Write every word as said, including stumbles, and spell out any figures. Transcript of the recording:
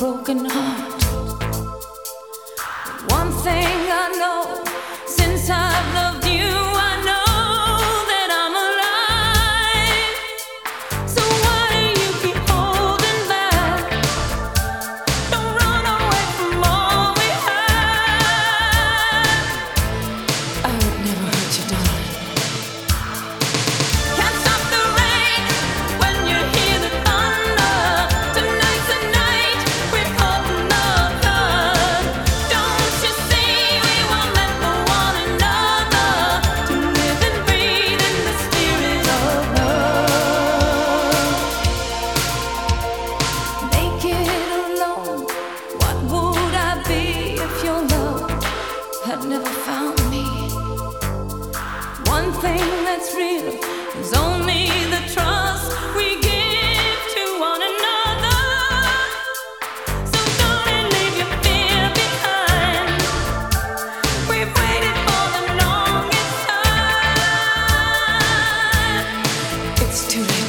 broken heart. One thing I know, since I've loved you, I know that I'm alive. So why do you keep holding back? Don't run away from all we have. I would never hurt you, darling. Can't stop the rain when you hear the thunder. Tonight's the night we've opened the flood. Don't you see we were meant for one another, to live and breathe in the spirit of love. Naked alone, what would I be if your love had never found me? One thing that's real is only the trust we give to one another. So darling, leave your fear behind. We've waited for the longest time. It's too late.